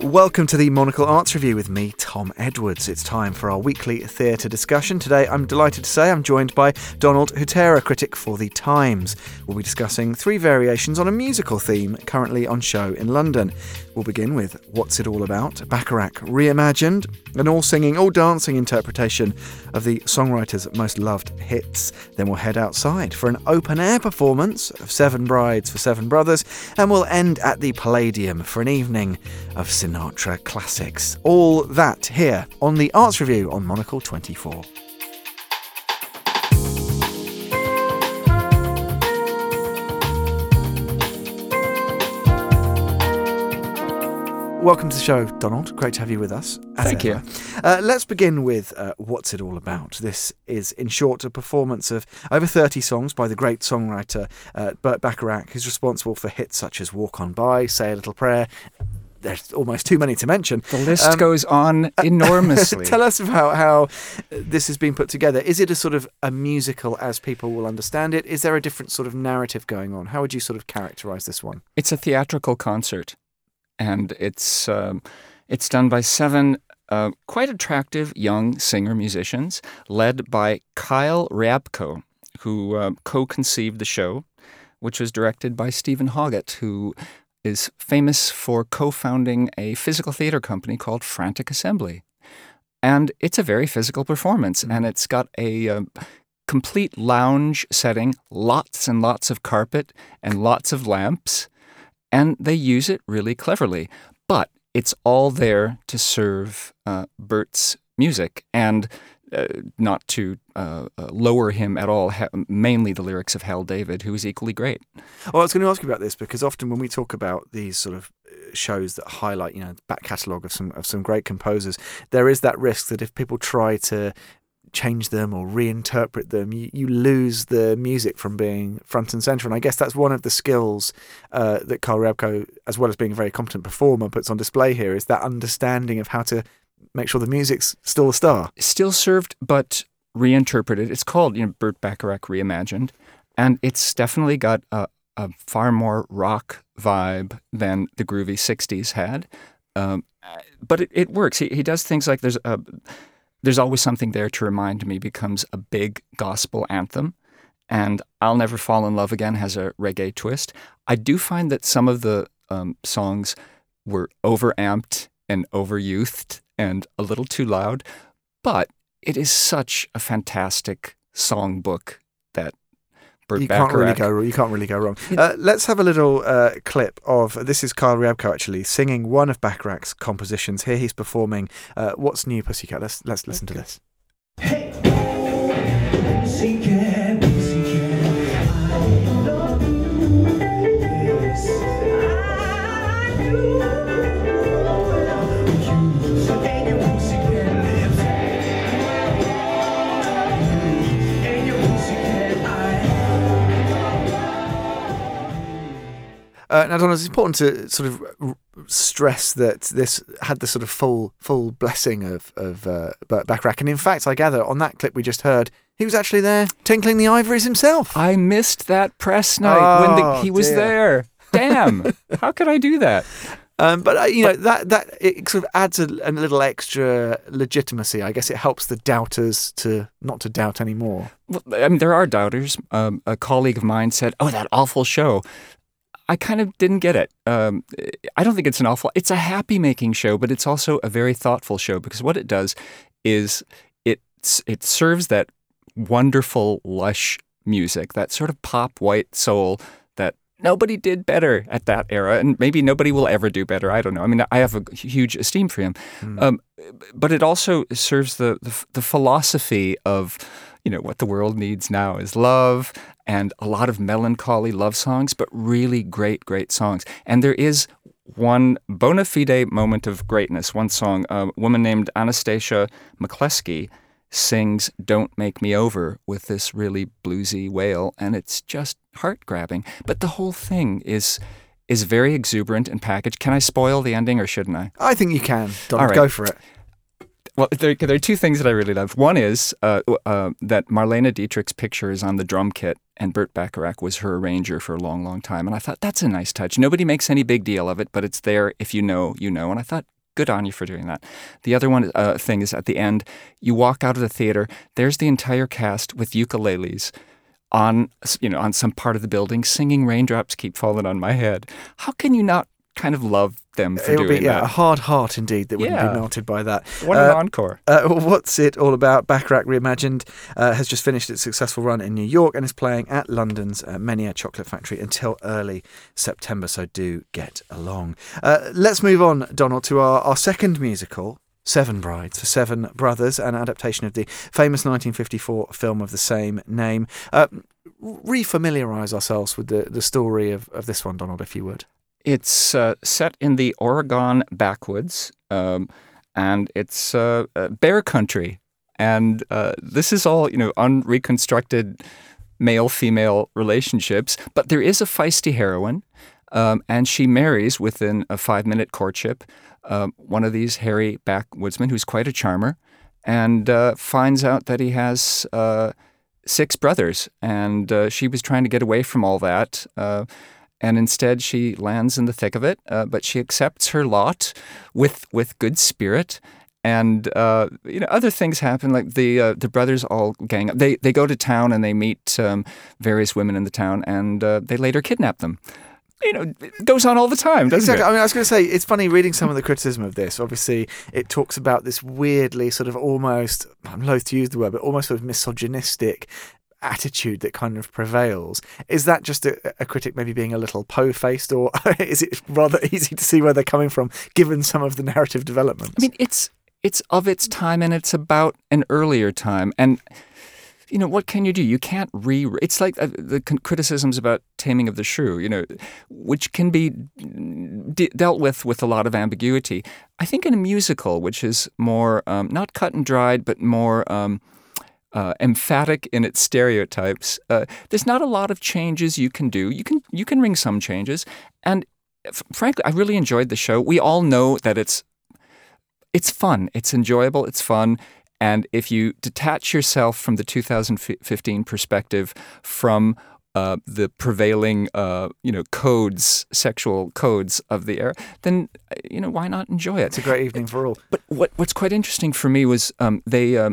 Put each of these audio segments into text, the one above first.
Welcome to the Monocle Arts Review with me, Tom Edwards. It's time for our weekly theatre discussion. Today, I'm delighted to say I'm joined by Donald Hutera, critic for The Times. We'll be discussing three variations on a musical theme currently on show in London. We'll begin with What's It All About? Bacharach Reimagined, an all-singing, all-dancing interpretation of the songwriter's most loved hits. Then we'll head outside for an open-air performance of Seven Brides for Seven Brothers, and we'll end at the Palladium for an evening of Sinatra classics. All that here on the Arts Review on Monocle 24. Welcome to the show, Donald. Great to have you with us. Thank you. Let's begin with What's It All About? This is, in short, a performance of over 30 songs by the great songwriter Burt Bacharach, who's responsible for hits such as Walk On By, Say a Little Prayer. There's almost too many to mention. The list goes on enormously. Tell us about how this has been put together. Is it a sort of a musical as people will understand it? Is there a different sort of narrative going on? How would you sort of characterize this one? It's a theatrical concert, and it's done by seven quite attractive young singer-musicians, led by Kyle Ryabko, who co-conceived the show, which was directed by Stephen Hoggett, who is famous for co-founding a physical theater company called Frantic Assembly. And it's a very physical performance, and it's got a complete lounge setting, lots and lots of carpet and lots of lamps, and they use it really cleverly. But it's all there to serve Burt's music, and not to lower him at all, mainly the lyrics of Hal David, who is equally great. Well, I was going to ask you about this because often when we talk about these sort of shows that highlight, the back catalogue of some great composers, there is that risk that if people try to change them or reinterpret them, you lose the music from being front and centre. And I guess that's one of the skills that Kyle Ryabko, as well as being a very competent performer, puts on display here, is that understanding of how to make sure the music's still a star. Still served, but reinterpreted. It's called, Burt Bacharach Reimagined, and it's definitely got a far more rock vibe than the groovy 60s had. But it works. He does things like There's Always Something There to Remind Me becomes a big gospel anthem, and I'll Never Fall in Love Again has a reggae twist. I do find that some of the songs were overamped and overyouthed and a little too loud, but it is such a fantastic songbook that Burt Bacharach... You can't really go wrong. Let's have a little clip of... This is Kyle Ryabko, actually, singing one of Bacharach's compositions. Here he's performing What's New, Pussycat. Let's listen to this. Hey, pussycat, pussycat, I love you. Yes, I do. Now, Donald, it's important to sort of stress that this had the sort of full blessing of Burt Bacharach. And in fact, I gather, on that clip we just heard, he was actually there tinkling the ivories himself. I missed that press night when he was there. Damn! How could I do that? But that it sort of adds a little extra legitimacy. I guess it helps the doubters not to doubt anymore. Well, I mean, there are doubters. A colleague of mine said, "Oh, that awful show." I kind of didn't get it. I don't think it's it's a happy-making show, but it's also a very thoughtful show, because what it does is it serves that wonderful, lush music, that sort of pop white soul that nobody did better at that era, and maybe nobody will ever do better. I don't know. I mean, I have a huge esteem for him. But it also serves the philosophy of, what the world needs now is love, and a lot of melancholy love songs, but really great, great songs. And there is one bona fide moment of greatness, one song. A woman named Anastasia McCleskey sings Don't Make Me Over with this really bluesy wail, and it's just heart-grabbing. But the whole thing is very exuberant and packaged. Can I spoil the ending, or shouldn't I? I think you can. Donald, right. Go for it. Well, there are two things that I really love. One is that Marlene Dietrich's picture is on the drum kit, and Burt Bacharach was her arranger for a long, long time. And I thought, that's a nice touch. Nobody makes any big deal of it, but it's there. If you know, you know. And I thought, good on you for doing that. The other one thing is at the end, you walk out of the theater, there's the entire cast with ukuleles on some part of the building singing Raindrops Keep Falling on My Head. How can you not kind of love them for It'll doing be that? a hard heart indeed that wouldn't Yeah. be melted by that. What an encore. What's It All About? Bacharach Reimagined has just finished its successful run in New York and is playing at London's Menier Chocolate Factory until early September, so do get along. Let's move on, Donald, to our second musical, Seven Brides for Seven Brothers, an adaptation of the famous 1954 film of the same name. Refamiliarise ourselves with the story of this one, Donald, if you would. It's set in the Oregon backwoods, and it's bear country. And this is all, unreconstructed male-female relationships. But there is a feisty heroine, and she marries within a 5-minute courtship one of these hairy backwoodsmen who's quite a charmer, and finds out that he has 6 brothers. And she was trying to get away from all that. And instead, she lands in the thick of it, but she accepts her lot with good spirit. And other things happen, like the brothers all gang up. They go to town and they meet various women in the town, and they later kidnap them. It goes on all the time, doesn't Exactly. it? I mean, I was going to say, it's funny reading some of the criticism of this. Obviously, it talks about this weirdly sort of almost, I'm loath to use the word, but almost sort of misogynistic attitude that kind of prevails. Is that just a critic maybe being a little po-faced, or is it rather easy to see where they're coming from given some of the narrative developments? I mean, it's of its time, and it's about an earlier time. And, what can you do? You can't It's like the criticisms about Taming of the Shrew, which can be dealt with a lot of ambiguity. I think in a musical, which is more, not cut and dried, but more emphatic in its stereotypes, there's not a lot of changes you can do. You can ring some changes. And frankly, I really enjoyed the show. We all know that it's fun. It's enjoyable. It's fun. And if you detach yourself from the 2015 perspective, from the prevailing, sexual codes of the era, then, why not enjoy it? It's a great evening for all. But what's quite interesting for me was the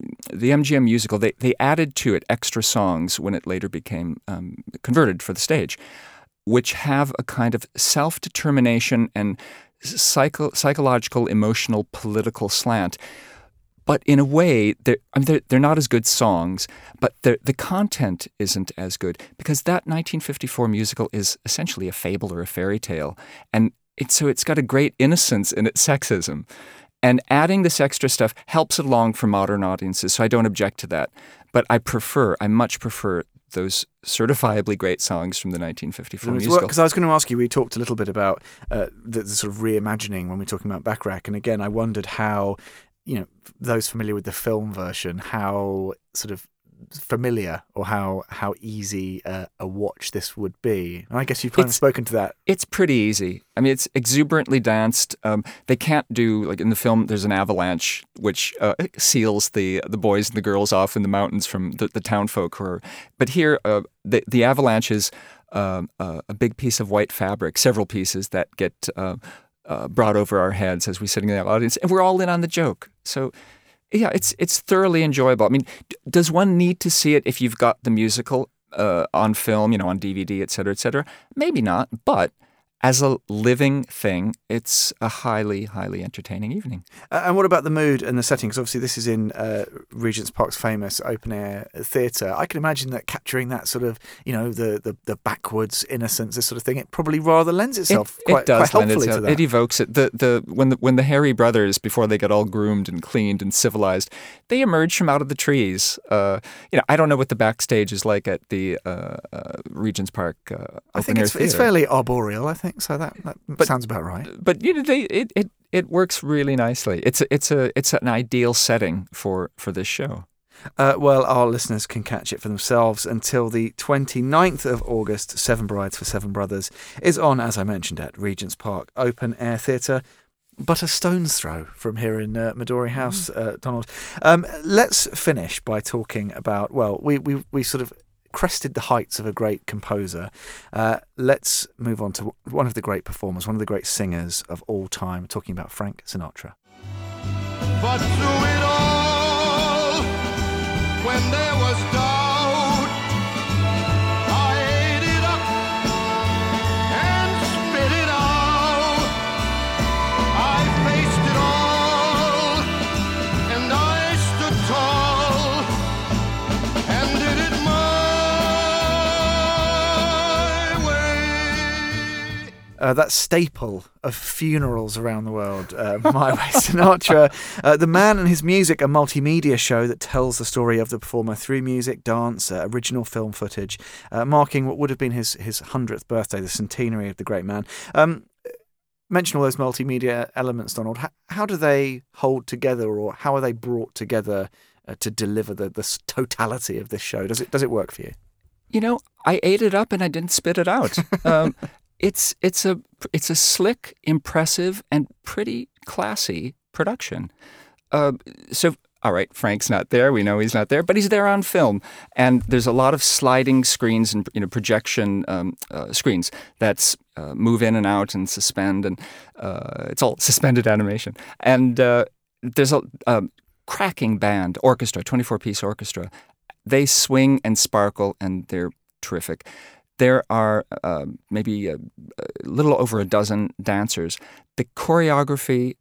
MGM musical, they added to it extra songs when it later became converted for the stage, which have a kind of self-determination and psychological, emotional, political slant. But in a way, they're not as good songs, but the content isn't as good, because that 1954 musical is essentially a fable or a fairy tale. And it's got a great innocence in its sexism. And adding this extra stuff helps it along for modern audiences, so I don't object to that. But I much prefer those certifiably great songs from the 1954 musical. Because I was going to ask you, we talked a little bit about the sort of reimagining when we were talking about Bacharach, and again, I wondered how, those familiar with the film version, how sort of familiar or how easy a watch this would be. And I guess you've kind of spoken to that. It's pretty easy. I mean, it's exuberantly danced. They can't do, like in the film, there's an avalanche which seals the boys and the girls off in the mountains from the town folk. But here, the avalanche is a big piece of white fabric, several pieces that get brought over our heads as we're sitting in the audience, and we're all in on the joke. So, yeah, it's thoroughly enjoyable. I mean, does one need to see it if you've got the musical on film, on DVD, et cetera, et cetera? Maybe not, but as a living thing, it's a highly, highly entertaining evening. And what about the mood and the setting? Because obviously this is in Regent's Park's famous open-air theatre. I can imagine that capturing that sort of, the backwoods innocence, this sort of thing, it probably rather lends itself quite helpfully to that. It evokes it. When the Hairy brothers, before they get all groomed and cleaned and civilized, they emerge from out of the trees. I don't know what the backstage is like at the Regent's Park I think open-air it's theatre. fairly arboreal, I think. So that sounds about right. But it works really nicely. It's an ideal setting for this show. Well, our listeners can catch it for themselves until the 29th of August. Seven Brides for Seven Brothers is on, as I mentioned, at Regent's Park Open Air Theatre, but a stone's throw from here in Midori House, Donald. Let's finish by talking about, well, we sort of crested the heights of a great composer. Let's move on to one of the great performers, one of the great singers of all time, talking about Frank Sinatra. But through it all, when there was doubt, I ate it up and spit it out. I faced it all, and I stood tall, and did it my way. That staple of funerals around the world, My Way Sinatra. The Man and His Music, a multimedia show that tells the story of the performer through music, dance, original film footage, marking what would have been his 100th birthday, the centenary of the great man. Mention all those multimedia elements, Donald. How do they hold together, or how are they brought together to deliver the totality of this show? Does it work for you? You know, I ate it up and I didn't spit it out. It's a slick, impressive, and pretty classy production. So, all right, Frank's not there. We know he's not there, but he's there on film. And there's a lot of sliding screens and projection screens that move in and out and suspend, and it's all suspended animation. And there's a cracking band, orchestra, 24-piece orchestra. They swing and sparkle, and they're terrific. There are maybe a little over a dozen dancers. The choreography,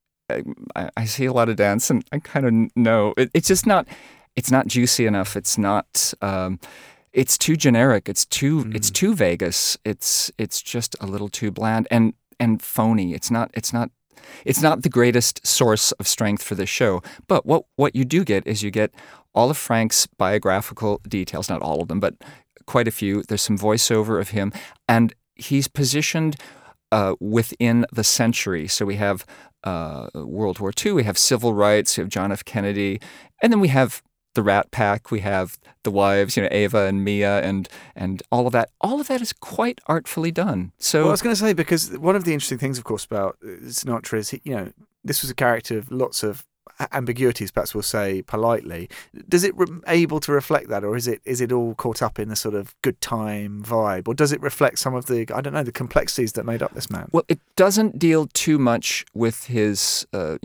I see a lot of dance, and I kind of know it's just not. It's not juicy enough. It's not. It's too generic. It's too Vegas. It's just a little too bland and phony. It's not the greatest source of strength for this show. But what you do get is you get all of Frank's biographical details. Not all of them, but quite a few. There's some voiceover of him, and he's positioned within the century. So we have World War II, we have civil rights, we have John F. Kennedy, and then we have the Rat Pack, we have the wives, Ava and Mia, and all of that. All of that is quite artfully done. So well, I was going to say, because one of the interesting things, of course, about Sinatra is, this was a character of lots of ambiguities, perhaps we'll say politely. Does it able to reflect that, or is it all caught up in the sort of good time vibe, or does it reflect some of the the complexities that made up this man? Well, it doesn't deal too much with his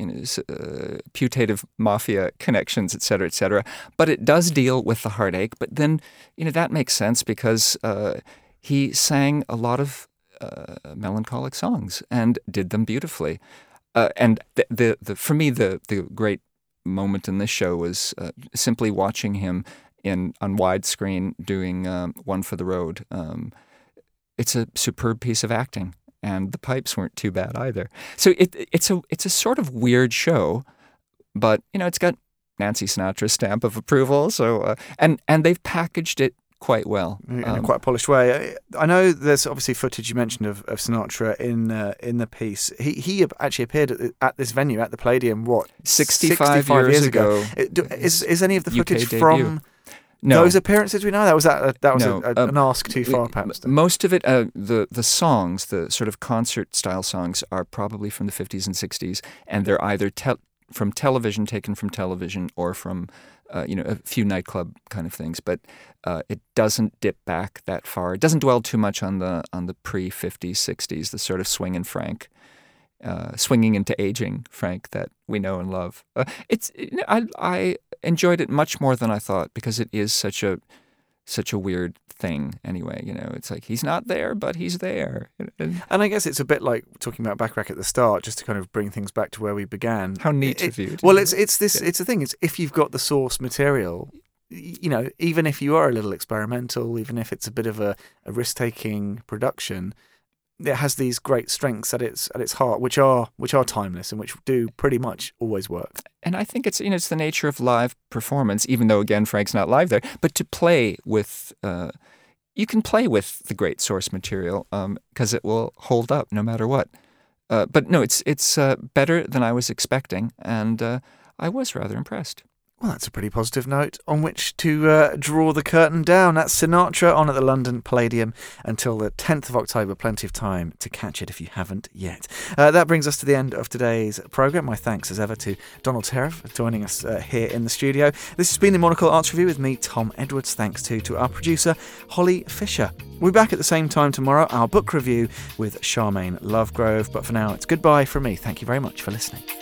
putative mafia connections, et cetera, but it does deal with the heartache. But then that makes sense, because he sang a lot of melancholic songs and did them beautifully. And for me, the great moment in this show was simply watching him on widescreen doing One for the Road. It's a superb piece of acting, and the pipes weren't too bad either. So it's a sort of weird show, but it's got Nancy Sinatra's stamp of approval. So and they've packaged it quite well, in a quite polished way. I know there's obviously footage you mentioned of Sinatra in the piece. He actually appeared at this venue, at the Palladium, 65 years ago. Is any of the footage UK from those appearances we know? That was No. an ask too far, perhaps. Most of it, the songs, the sort of concert style songs, are probably from the 50s and 60s, and they're either from television, taken from television, or from a few nightclub kind of things. But it doesn't dip back that far. It doesn't dwell too much on the pre-50s, 60s, the sort of swinging Frank, swinging into aging Frank that we know and love. I enjoyed it much more than I thought, because it is such a weird thing anyway. It's like he's not there, but he's there. And I guess it's a bit like talking about Bacharach at the start, just to kind of bring things back to where we began. How neat of you. Well, it's the thing. It's if you've got the source material, even if you are a little experimental, even if it's a bit of a risk-taking production, it has these great strengths at its heart, which are timeless and which do pretty much always work. And I think it's it's the nature of live performance, even though again Frank's not live there, but to play with you can play with the great source material because it will hold up no matter what. But no, it's better than I was expecting, and I was rather impressed. Well, that's a pretty positive note on which to draw the curtain down. That's Sinatra on at the London Palladium until the 10th of October. Plenty of time to catch it if you haven't yet. That brings us to the end of today's programme. My thanks as ever to Donald Terra for joining us here in the studio. This has been the Monocle Arts Review with me, Tom Edwards. Thanks to our producer, Holly Fisher. We'll be back at the same time tomorrow, our book review with Charmaine Lovegrove. But for now, it's goodbye from me. Thank you very much for listening.